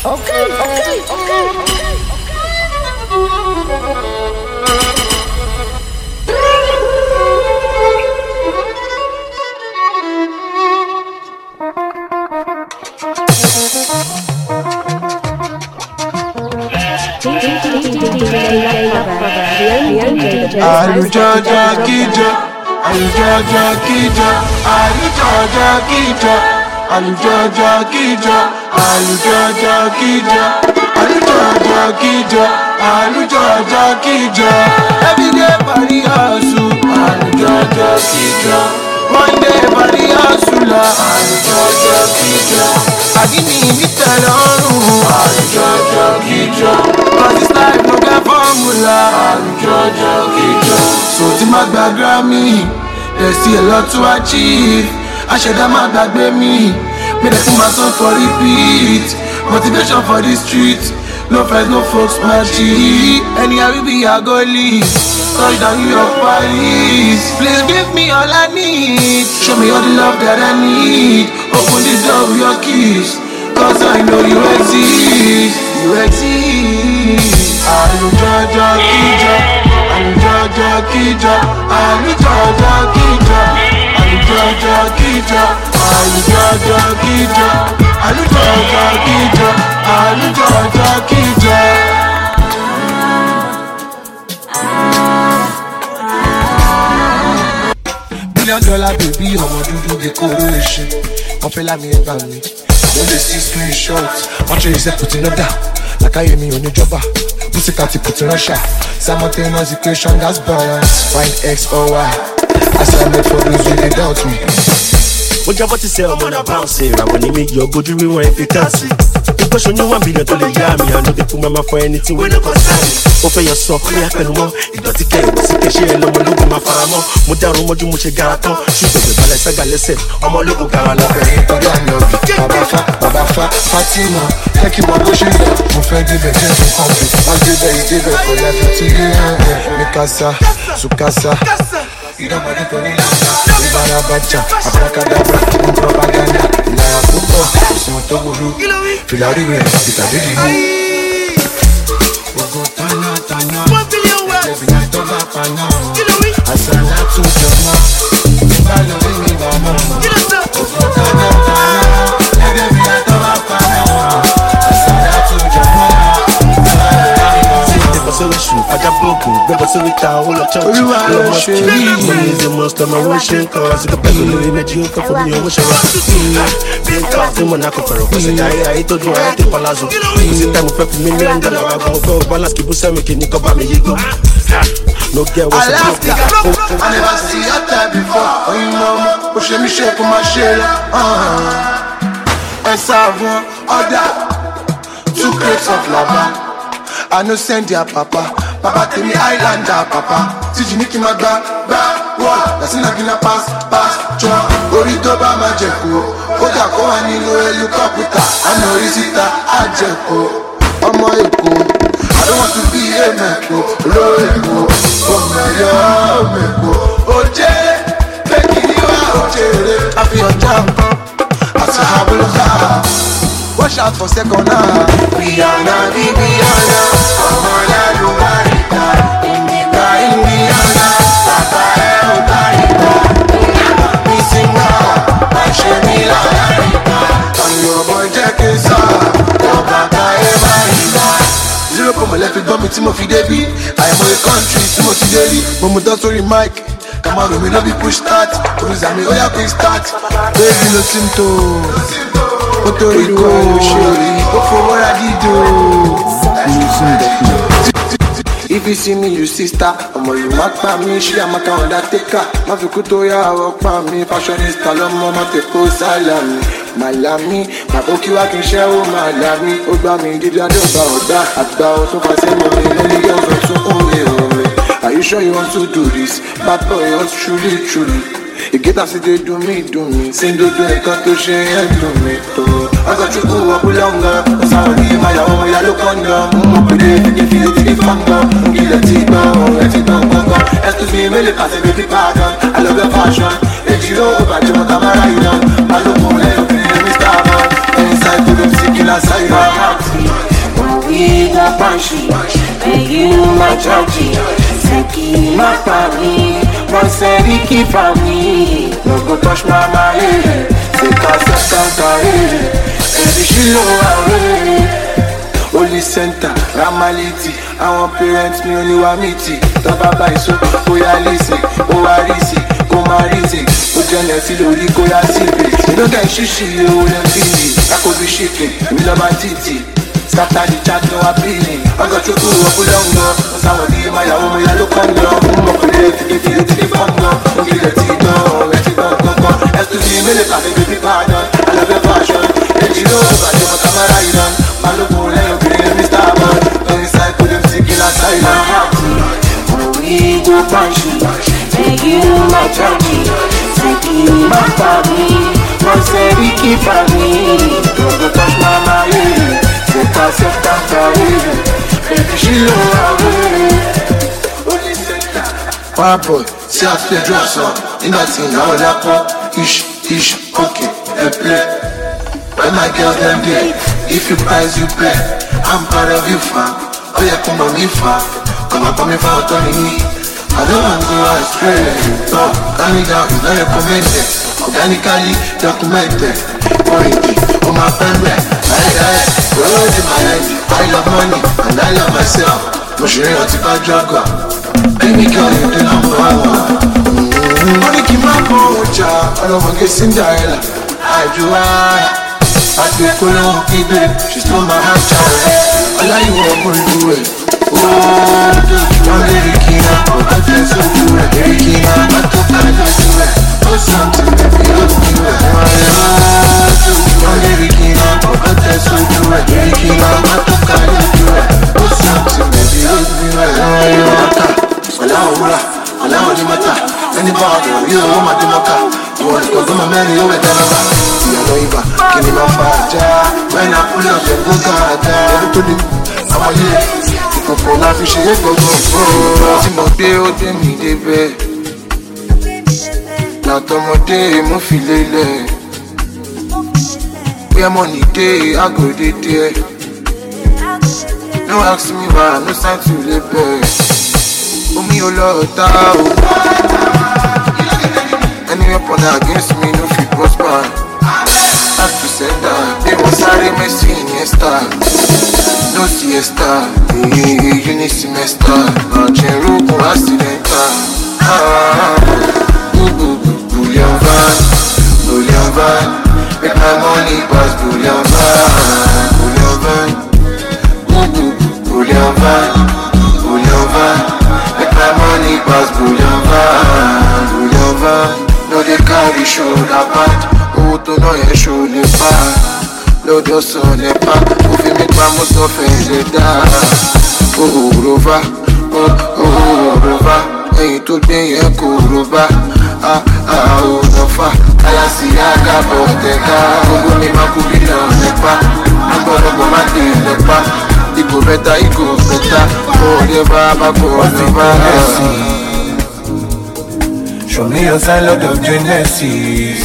Alujaja kija, alujaja kija, alujaja kija, alujaja kija, alujaja kija, alujaja kija, alujaja kija. Everyday party hustle, alujaja kija. Monday party hustle, alujaja kija. Agini mi telorun, alujaja kija. Cause this life no get formula, alujaja kija. So to my Grammy, they see a lot to achieve. I should have my baby me. Made I sing my song for repeat. Motivation for the street. No friends, no folks, my G. Anyhow we be a go leave. Touchdown New York, Paris. Please give me all I need. Show me all the love that I need. Open the door with your keys. Cause I know you exist. You exist. Alujaja kija, alujaja kija, alujaja kija, alujaja kija, alujaja kija, alujaja kija, alujaja kija. $1 billion baby, ọmọ dúdú decoration. Wọ́n fẹ́ lámì ẹ̀bà mi. Don't they see screenshots? Watch your reset put in order. Like I hear me on your jobber. Pussy cat put in Russia. Simultaneous equation that's balance. Find X or Y. Assignment for those who they doubt me. What you about to say? I'm on a bounce here. I want to make your good dream one if you can't see. Because you know $1 billion to the yummy. I know they put my mouth for anything when you concern me. Open your sock, me I can more. It don't take care. What's it? She ain't no more look my farmer. Mudaru moju muche garaton. Shoot the balance. I got listen. I'm all look garala. Baba Fatima. Take him up pushing up. Mon frère dit ben j'ai ton compte. Mal dit ben il dit ben pour la petite. Mikasa, Sukasa. You don't body for me. Ibara bacha, abracadabra, un propaganda. La pupo, son toguru. Filari we, kita didi. Ogo tana tana. $1 billion well. Lebina toba pana. Asala tu jama. Ibalo mi mama. Ogo tana tana. Lebina toba pana. Asala tu jama. I got broken, never so we can hold a church. I must kill money is the most of my wishing cause it's a better energy for me. I wish I was being caught in Monaco for a person. I told you I had to palazzo. Is it time to $1 million? I go balance, keep us making it cover me. No girl was Alaska. I never see a time before. Oh, you know, push me shake for my shell. And savon, order 2 crates of lava. I no send ya papa, papa tell me Islander papa. Si Jiniki ma ba, what? That's not gonna pass, John. Orito ba ma jeko, Oda ko anilo helicopter. I know Risita, Ajeko, Omo Eko. I don't want to be a meko, Loeko, Omo Meko, Oje, Pekiniwa Oje. I feel your jump, I say I will die. Watch out for second now. Rihanna, Viviana, Amala, Lumarita, Indiana, Rafael, Otarita, Missing now, Ashemila, on your boy Jackisa, Obaka, Emarita. 0 for my left with Bobby Timothy Debbie. I am on the country, Timothy Debbie. Momo sorry Mike. Come on, we no be push start. Cruise me, oh yeah, quick start. Baby, no symptom. Puerto Rico, for what I did. If you see me, you sister. I'm all you mark by me. She am a kind of taker. My fukuto ya walk by me. Fashionista, mama te ko salami. Malami, my boki wa kin share o malami. Ogba mi did I do oda. Agba o so fa say mo ni only girls so only. Are you sure you want to do this? Bad boy, wants truly. You get us to do me. Sing do it, cut to share and do me. I got you go up longer. Sorry, my own, I look on them. If you feel the funga, give let it go. Excuse me, really pass a baby pardon. I love your fashion. Let you know about your camera, I look more like a Mr. Inside to them, sick in a side. banshee. May you my judge. Seki my family. Monseriki family. No go touch my mind. Take a second time. Every shilo away. Holy center, Ramaliti. Our parents me only want me tea. Taba baiso, Oya lisi, Owarisi, Komarizi. Ojanesi lori koya sibi. You don't get shishi, you wouldn't be. I could be shipping, me love my titi. Scatter the chat, no appealing. I got you cool up longer. Somebody my home, I look on you. I'm up to the fun. Don't get the tea down, let it go. Excuse me, let me baby pardon. I love your fashion. And you know, but you're my camera, you done. My love will let you be Mr. Bond. Don't inside, put them sick in a silent. We go banshee. May you my judge. Take my family. Monseriki family. Don't go touch my mind. Take a second time. Baby, she low away. Boy, see I play dress up. In that thing, I will lap up. Ish, okay, and play. When my girls them there, if you prize, you pay. I'm proud of you, fam. Oh yeah, come on me, fam. Come on me, fam, me. I don't want to go astray. No, calm me down, it's not recommended. Organically documented. Origin, on my friend, words in my head. I love money, and I love myself. Moshiri Otipa Jaguar. Baby girl, you're the number one. Money keep my mocha. I don't want to get Cinderella. I do I feel cool on people. She stole my heart, child. I like you all to do it. Oh, I'm very keen. I feel so good. Very keen. I took my life to it. Oh, something that feels me. I'm very keen. I feel so good. Very keen. I took my life to it. Oh, something that feels me. Allow the matter. Anybody, you know my demoka. You want to go to my man, you know it. You know Iba, give me my father. When I pull up the Bugada, everybody, I'm a year. You can pull up, you should go. See my day, oh, they need a bed. Now, Tomote, Mofilele. Where money day, I go there. No ask me why, no sign to the bed. Omi olota o. Any weapon against me no fit prosper. Have to send her. They want sorry Messi Iniesta. No siesta. Uni semester. Marching rope or accidental. Bullion van. Make my money pass bullion van. Bullion van. My money pass bullion van. No they carry shoulder pad. Oh to know your shoulder pad. Load your son a pack. Who fi make my most of it die. Oh Rova. Oh Rova. Hey to be a Kurova. Oh Rova. Ayasi aga boteka. Ogo ni makubina nepa. Ambo go mati nepa. It go better. Oh, show me your sign, Lord of Genesis.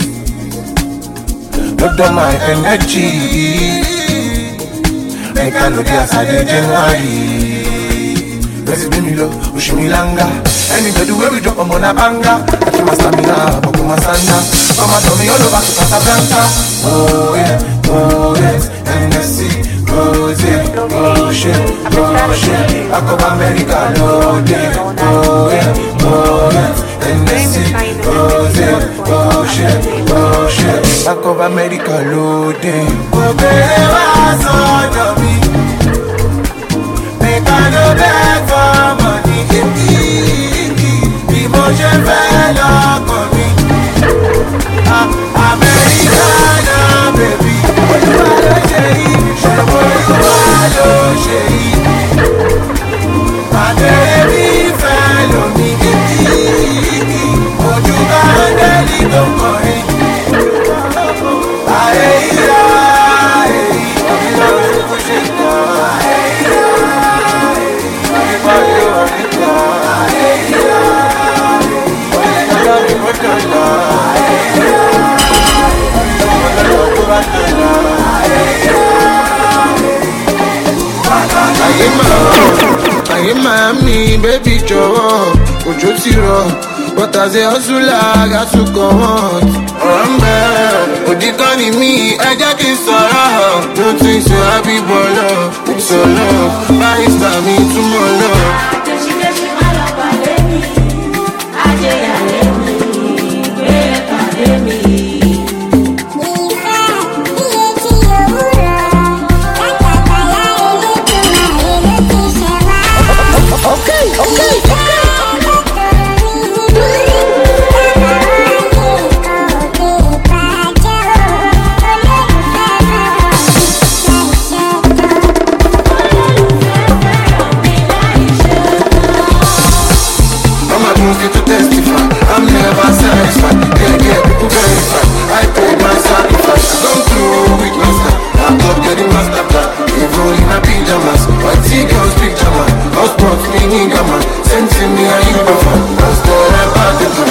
Look down my energy. Make a look at January. President Milo, Ushimilanga. Anybody where we drop on a banga. I keep my stamina, Bokuma Sanda. Mama told me all over to Casablanca. Oh, yes, and the sea. Oh shit, I come America, no day. Oh yeah, and they see. Oh shit, I come America, no day. Oh baby, so me. Make I no beg for money. Emotion fell on me. America, baby. What you wanna say? My baby follow me. Oh, you can't leave the money. I jọ̀wọ́, òjò ti rọ̀. But as a hustler, I got to come out. Remember, òdìkan ni mí, ẹ jẹ́ kí n sọ̀rọ̀. No things to happy but love, it's all love. Báyìí gbà mí túmọ̀ love. Kèsìkèsì má lọ pàdé mi, ajẹ́yàlé mi, gbé pàdé mi. I'm never satisfied. Get people verified. I paid my sacrifice. I come through with my style. I'm top getting my step down. Even in my pajamas. White girls picture man. House brought me nigga man. Sensing me a you fan. That's all about the time.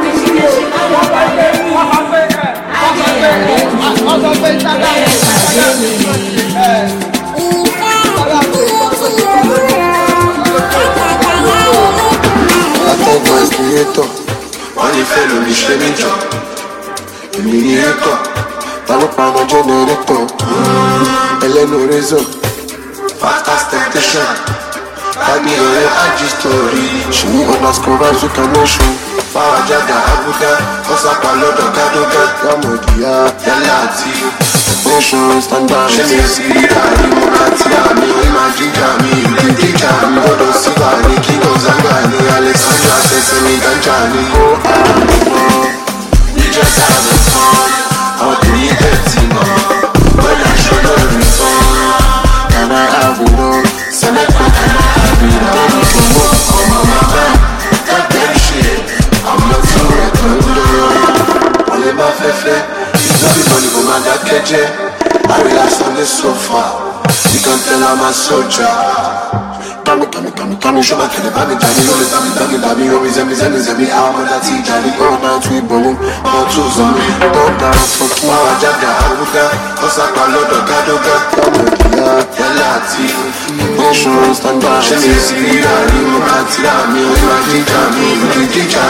I thank my creator. Wọ́n lè fẹ́ lórí ṣe mí jọ. Èmi ní ẹ̀kọ́. Ta ló paná jẹ́nẹrétọ̀? Ẹlẹ́nu rézọ̀. Fast temptation. Tàbí ọ̀rẹ́ IG story. Ṣùgbọ́n underscore Azukanation. Fáwọn jáde Abuja. Wọ́n sápá lọ́dọ̀ Kádógá. Yàmọ̀dìyà Yálà àti Nation standard. Ṣé mi sí àríwọ̀ àti àmì? Ìmọ̀ jíjà mi, ìlú jíjà mi. Lọ́dọ̀ síwá ní Kíkọ́ Zanga ní Alexandra Sẹ́sẹ̀mí Ganja ní Ó àrùn. We just having fun. How do we get to know? When I show no return. Can I have it all? Select what can I have it all? Don't need to move on my back. That damn shit. I'm not too recommended. Only my fefe. It's not the money for my dad catcher. I relax on the sofa. You can tell I'm a soldier. Kami, show my kid, bami, Johnny, all the time, bami, always, me, I'm on that tea, Johnny, all night, we bowling, all tools on me, don't down, fuck you, Mawa, Jaga, Abuja, Osaka, Lodo, Kadoga, Kamodia, Yalati, Nation, stand by, Shemi, Siri, Arimu, Katira, me, Majika, me, Majika,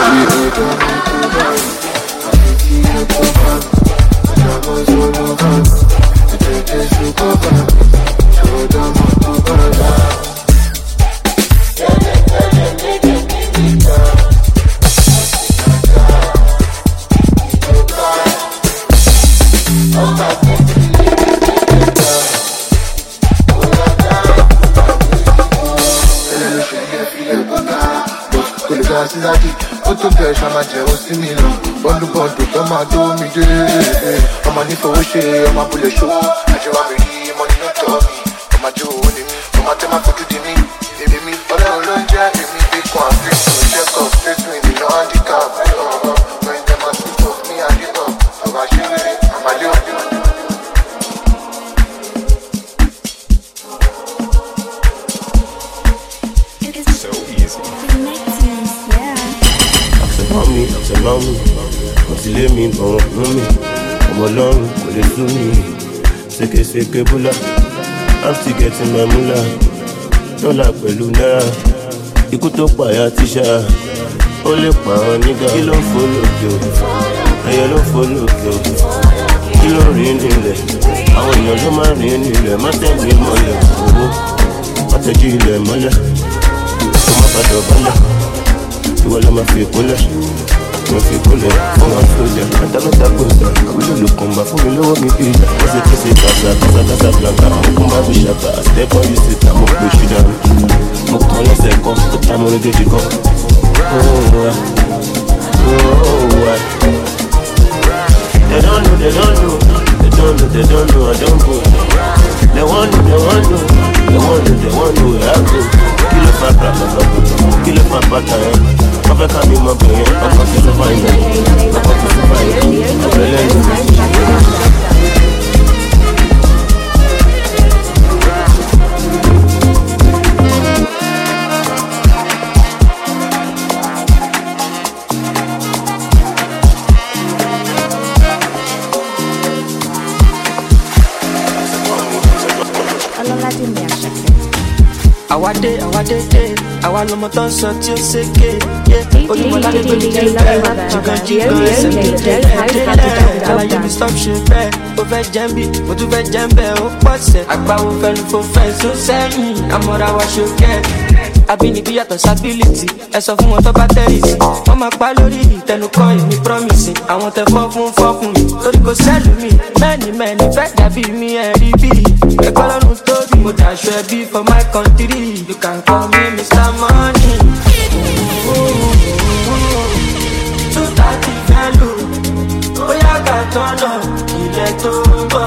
ó tó bẹ̀rẹ̀ ṣàmà jẹun sí mi lọ bọ́ndù tó máa tó mi dé ọmọ nífowó ṣe ọmọ abúlé ṣòwò àjẹwà mi rí ọmọ nínú tọ́ mi ọmọ àjẹ òwò ni mi ọmọ tẹ́ máa fojú di mí èmi ọlọ́run ló ń jẹ́ èmi bí kan àfihàn ìṣẹ́kọ̀ straight win ìlú handicap when dem are speak of me and it up ọ̀rọ̀ àṣírí àmàlẹ́ òde. Mommy, wọ́n ti lé mi bọ̀ wọ́n fún mi. Ọmọ ọlọ́run kò lè sú mi. Sékèsékè búlá, I'm still getting my moolah. Dọ́là pẹ̀lú náírà, ikú tó pààyà tíṣà. Ó lè pa àwọn nígà. Kí ló ń fò lókè o? Ẹyẹ ló ń fò lókè o. Kí ló ń rìn nílẹ̀? Àwọn èèyàn ló máa rìn nílẹ̀. Má tẹ̀mí mọ́lẹ̀ owó. Má tẹ̀jú ilẹ̀ mọ́lẹ̀. Kó má bàdọ̀ bọ́lẹ̀. Ìwọ ló máa fi ìkúnlẹ̀, wọ́n fi ìkúnlẹ̀ fún wọn sójà. Àtàlọ́tà gbòòsà, àwílò ló kàn bá fún mi lọ́wọ́ mi bí ìjà. Wọ́n ṣe kése kàṣà blanca, àmọ́kún bá fi ṣàpà. Àtẹ́kọ̀ọ́ yìí sì ta, mo pè ṣì dànù. Mo kàn lẹ́sẹ̀ kan, ó ta mo régéjì kan. They don't know, I don't go. They want know where I go. Kill if I pattern. Papa can be my boy. I'm going to survive. Ọlọ́ládé mi Àṣàkẹ́. àwa dé àwa lọmọ tó ń sọ tí ó ṣèké olùmọ̀lá lè gbé jẹ́ bẹ́ẹ̀ jìgànjìgàn ẹsẹ̀ mi délẹ̀ àlàyé mi stop ṣe bẹ́ẹ̀ ó fẹ́ jẹ́ ń bì mo tún fẹ́ jẹ́ ń bẹ́ẹ̀ ó pọ̀ sẹ̀ àgbáwo fẹ́nu fò fẹ́ só sẹ́yìn àmọ́ra wa ṣòkẹ́ àbínibí yàtọ̀ sábílìtì ẹ sọ fún wọn tó bá tẹ́rìsì wọ́n máa pa lórí ìtẹnukọ́ èmi promise àwọn tẹ fọ́ fún mi torí kò sẹ́lù mi mẹ́ni fẹ́ dàbí mi ẹ̀rí bí ẹgbẹ́ lọ́run tóbi mo dàṣọ ẹbí for my country you can call me Mr. Money. 230 fẹ́ lò bóyá ká tọ́nà ilẹ̀ tó ń bọ̀.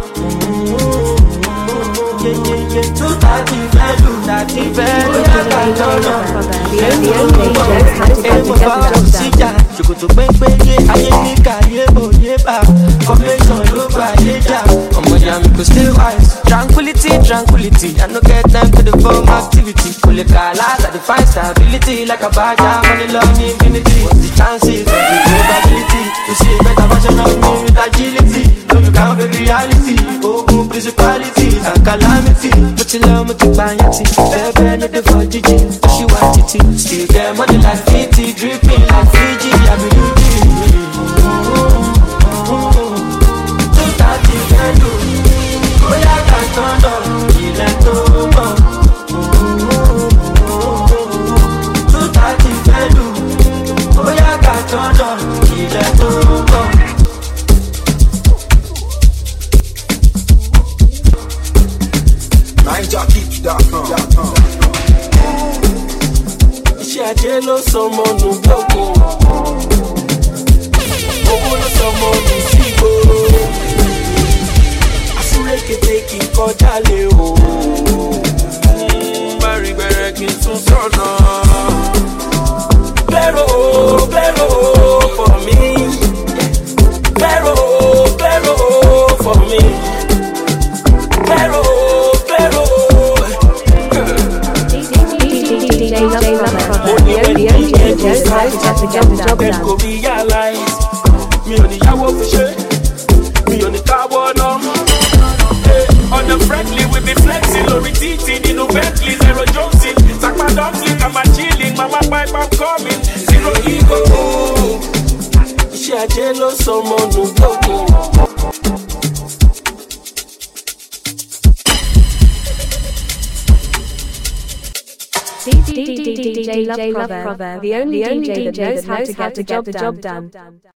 230 fẹ́ lò bóyá ká tọ́nà ilẹ̀ tó ń bọ̀. Èmo bá wò síjà ṣòkòtò pépéyé ayé ní kàyé òye bá formation ló bá yé jà ọmọdé àmì kò stay wise. Tranquility, I no get time for the form activity. Pull a car out, I define stability. Like a badger, money, love me, infinity. What's the chances of the probability to see a better version of me with agility? Don't you count the reality, open principalities and calamity. But you love me to buy it, baby, no the for Gigi. She want it, still get money like 50, dripping like Fiji. I believe it. 230 hello. Bóyá ká tọ́nà ilẹ̀ tó mọ̀. 230 fẹ́ lù. Bóyá ká tọ́nà ilẹ̀ tó mọ̀. Iṣẹ́ ajé ló sọmọ nù gbogbo. Owó ló sọmọ nù sígboro. Kété kí n kọjá lé o. Bárí gbẹ̀rẹ̀ kí n tún sọ̀nà. Gbẹ̀rò for me. Gbẹ̀rò for me. Gbẹ̀rò. Mo ní wẹ́n ní ẹ̀dùn kò bí yá láì. Mi ò ní yáwó fi ṣe. Mi ò ní káwọ́ náà. On the friendly, we be flexing, Lori Titi, Nino Bentley, Zero Jonesing, Sakma Dumpling, I'm a chilling, Mama Pipe, I'm coming, Zero ego. She a jello, someone who go. DJ Love Proverb, the only DJ that knows how to get the job done.